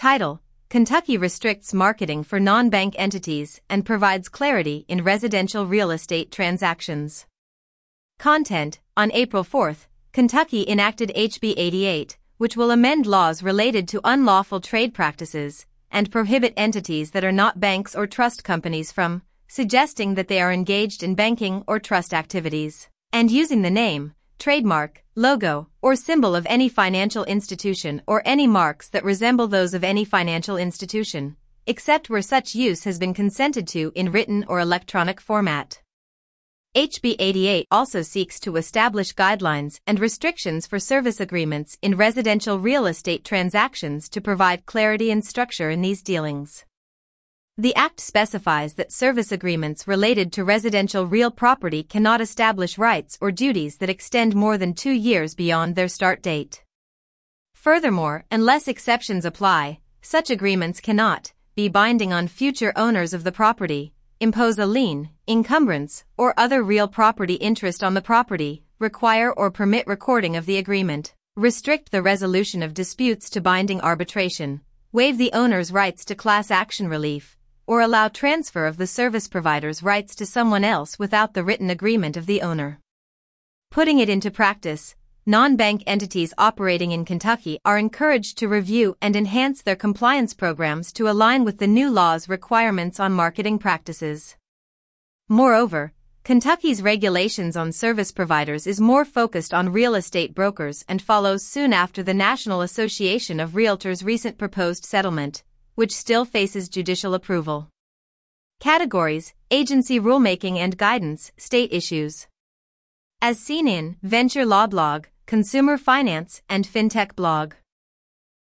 Title: Kentucky restricts marketing for non-bank entities and provides clarity in residential real estate transactions. Content: On April 4, Kentucky enacted HB 88, which will amend laws related to unlawful trade practices and prohibit entities that are not banks or trust companies from suggesting that they are engaged in banking or trust activities, and using the name, trademark, logo, or symbol of any financial institution or any marks that resemble those of any financial institution, except where such use has been consented to in written or electronic format. HB 88 also seeks to establish guidelines and restrictions for service agreements in residential real estate transactions to provide clarity and structure in these dealings. The Act specifies that service agreements related to residential real property cannot establish rights or duties that extend more than 2 years beyond their start date. Furthermore, unless exceptions apply, such agreements cannot be binding on future owners of the property, impose a lien, encumbrance, or other real property interest on the property, require or permit recording of the agreement, restrict the resolution of disputes to binding arbitration, waive the owner's rights to class action relief, or allow transfer of the service provider's rights to someone else without the written agreement of the owner. Putting it into practice, non-bank entities operating in Kentucky are encouraged to review and enhance their compliance programs to align with the new law's requirements on marketing practices. Moreover, Kentucky's regulations on service providers is more focused on real estate brokers and follows soon after the National Association of Realtors' recent proposed settlement, which still faces judicial approval. Categories: Agency rulemaking and guidance, state issues. As seen in Venture Law Blog, Consumer Finance, and FinTech Blog.